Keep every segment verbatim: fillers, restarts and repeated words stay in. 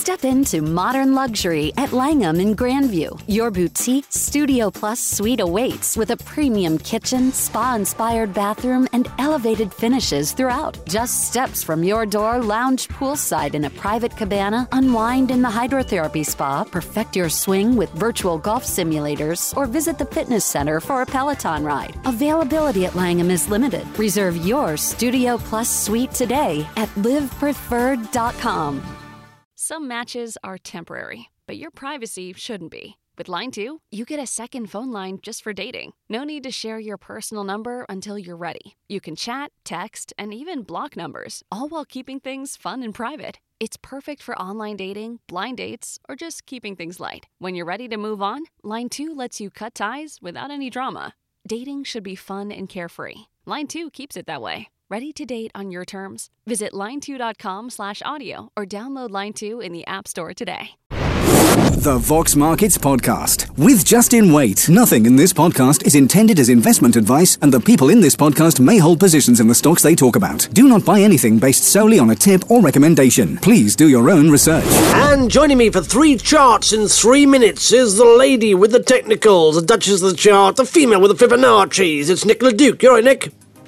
Step into modern luxury at Langham in Grandview. Your boutique Studio Plus suite awaits with a premium kitchen, spa-inspired bathroom, and elevated finishes throughout. Just steps from your door, lounge poolside in a private cabana, unwind in the hydrotherapy spa, perfect your swing with virtual golf simulators, or visit the fitness center for a Peloton ride. Availability at Langham is limited. Reserve your Studio Plus suite today at live preferred dot com. Some matches are temporary, but your privacy shouldn't be. With Line two, you get a second phone line just for dating. No need to share your personal number until you're ready. You can chat, text, and even block numbers, all while keeping things fun and private. It's perfect for online dating, blind dates, or just keeping things light. When you're ready to move on, Line two lets you cut ties without any drama. Dating should be fun and carefree. Line two keeps it that way. Ready to date on your terms? Visit line two dot com slash audio or download Line two in the App Store today. The Vox Markets Podcast with Justin Waite. Nothing in this podcast is intended as investment advice, and the people in this podcast may hold positions in the stocks they talk about. Do not buy anything based solely on a tip or recommendation. Please do your own research. And joining me for three charts in three minutes is the lady with the technicals, the Duchess of the chart, the female with the Fibonacci's. It's Nicola Duke. You all right, Nick?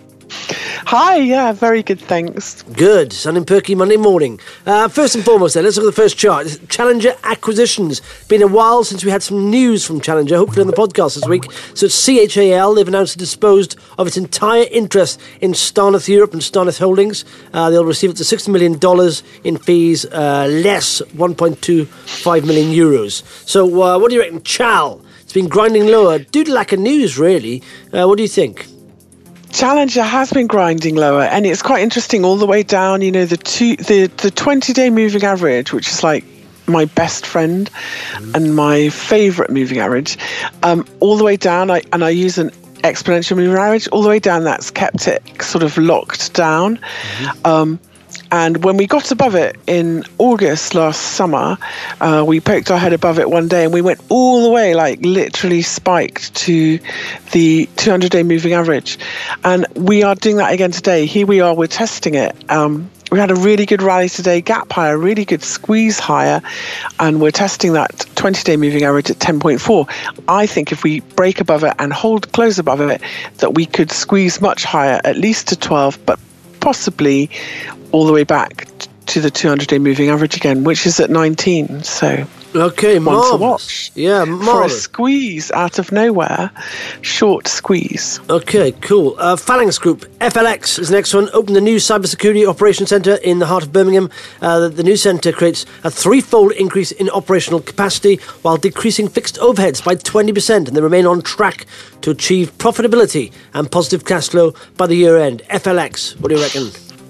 Hi, yeah, very good, thanks. Good, sun and perky Monday morning. Uh, first and foremost then, let's look at the first chart. Challenger Acquisitions. Been a while since we had some news from Challenger, hopefully on the podcast this week. So it's C H A L, they've announced it disposed of its entire interest in Starneth Europe and Starneth Holdings. Uh, they'll receive up to sixty million dollars in fees, uh, less one point two five million euros. So uh, what do you reckon, Chal? It's been grinding lower due to lack of news, really. Uh, what do you think? Challenger has been grinding lower, and it's quite interesting all the way down. You know, the two, the the twenty-day moving average, which is like my best friend mm. and my favourite moving average, um, all the way down. I, and I use an exponential moving average all the way down. That's kept it sort of locked down. Mm-hmm. Um, And when we got above it in August last summer, uh, we poked our head above it one day and we went all the way, like literally spiked to the two hundred day moving average. And we are doing that again today. Here we are, we're testing it. Um, we had a really good rally today, gap higher, really good squeeze higher, and we're testing that twenty day moving average at ten point four. I think if we break above it and hold close above it, that we could squeeze much higher, at least to twelve, but possibly all the way back to the two hundred day moving average again, which is at nineteen. So okay, one marvelous. to watch. Yeah, marvelous. For a squeeze out of nowhere, short squeeze. Okay, cool. Uh, Phalanx Group, F L X is the next one. Opened the new cybersecurity operations centre in the heart of Birmingham. Uh, the, the new centre creates a threefold increase in operational capacity while decreasing fixed overheads by twenty percent, and they remain on track to achieve profitability and positive cash flow by the year end. F L X, what do you reckon?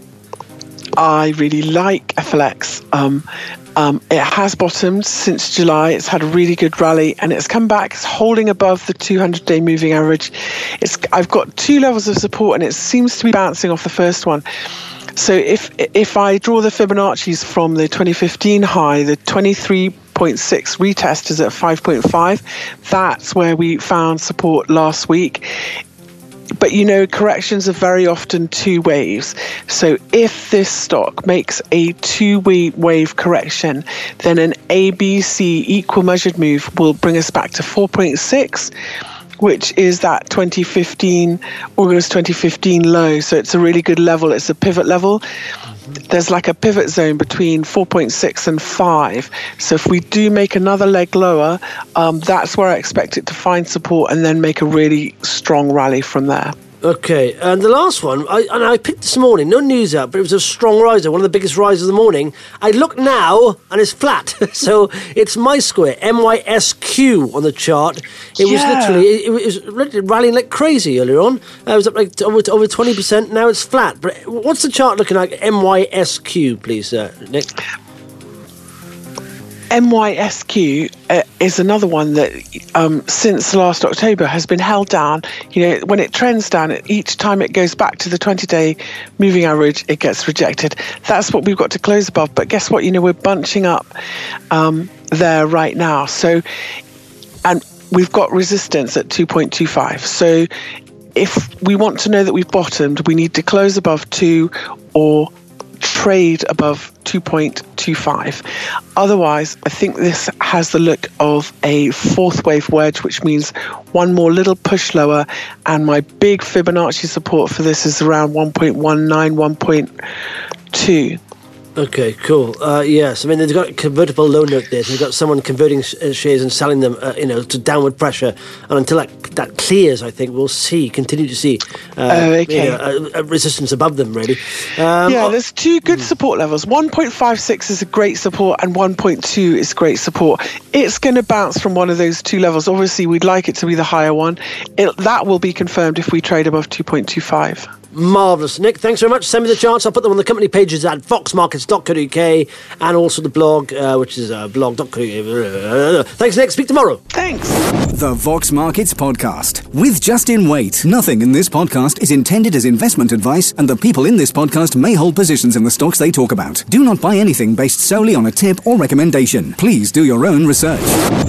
I really like F L X. Um, um, it has bottomed since July. It's had a really good rally and it's come back. It's holding above the two hundred day moving average. It's I've got two levels of support and it seems to be bouncing off the first one. So if if I draw the Fibonacci's from the twenty fifteen high, the twenty-three point six retest is at five point five. That's where we found support last week. But, you know, corrections are very often two waves. So if this stock makes a two-way wave correction, then an A B C equal measured move will bring us back to four point six, which is that twenty fifteen, August twenty fifteen low. So it's a really good level. It's a pivot level. There's like a pivot zone between four point six and five. So if we do make another leg lower, um, that's where I expect it to find support and then make a really strong rally from there. Okay, and the last one, I, and I picked this morning, no news out, but it was a strong riser, one of the biggest risers of the morning. I look now, and it's flat. So it's MySquare, M Y S Q on the chart. It was yeah. literally, it, it was literally rallying like crazy earlier on. Uh, it was up like over, over twenty percent, now it's flat. But what's the chart looking like, M Y S Q, please, uh, Nick? M Y S Q uh, is another one that um, since last October has been held down. You know, when it trends down, it, each time it goes back to the twenty day moving average, it gets rejected. That's what we've got to close above. But guess what? You know, we're bunching up um, there right now. So, and we've got resistance at two point two five. So if we want to know that we've bottomed, we need to close above two or trade above two point two five. Otherwise, I think this has the look of a fourth wave wedge, which means one more little push lower, and my big Fibonacci support for this is around one point one nine, one point two. Okay, cool. Uh, yes, I mean, they've got a convertible loan note there. So they've got someone converting sh- shares and selling them, uh, you know, to downward pressure. And until that that clears, I think we'll see, continue to see uh, oh, okay. you know, a, a resistance above them, really. Um, yeah, there's two good support levels. one point five six is a great support and one point two is great support. It's going to bounce from one of those two levels. Obviously, we'd like it to be the higher one. It, that will be confirmed if we trade above two point two five. Marvellous. Nick, thanks very much. Send me the charts. I'll put them on the company pages at fox markets dot co dot uk and also the blog, uh, which is uh, blog dot co dot uk. Thanks, Nick. Speak tomorrow. Thanks. The Vox Markets Podcast with Justin Waite. Nothing in this podcast is intended as investment advice, and the people in this podcast may hold positions in the stocks they talk about. Do not buy anything based solely on a tip or recommendation. Please do your own research.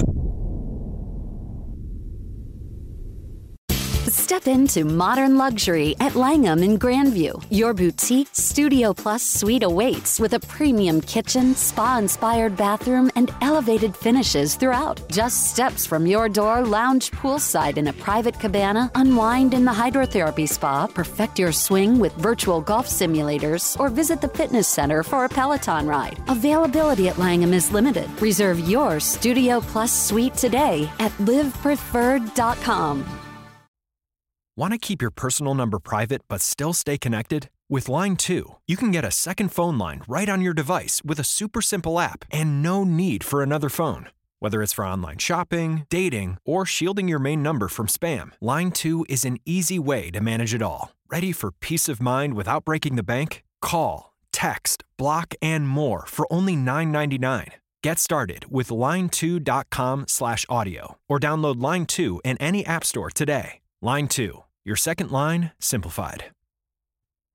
Step into modern luxury at Langham in Grandview. Your boutique Studio Plus suite awaits with a premium kitchen, spa-inspired bathroom, and elevated finishes throughout. Just steps from your door, lounge poolside in a private cabana, unwind in the hydrotherapy spa, perfect your swing with virtual golf simulators, or visit the fitness center for a Peloton ride. Availability at Langham is limited. Reserve your Studio Plus suite today at live preferred dot com. Want to keep your personal number private but still stay connected? With Line two, you can get a second phone line right on your device with a super simple app and no need for another phone. Whether it's for online shopping, dating, or shielding your main number from spam, Line two is an easy way to manage it all. Ready for peace of mind without breaking the bank? Call, text, block, and more for only nine ninety-nine. Get started with line two dot com slash audio or download Line two in any app store today. Line two. Your second line simplified.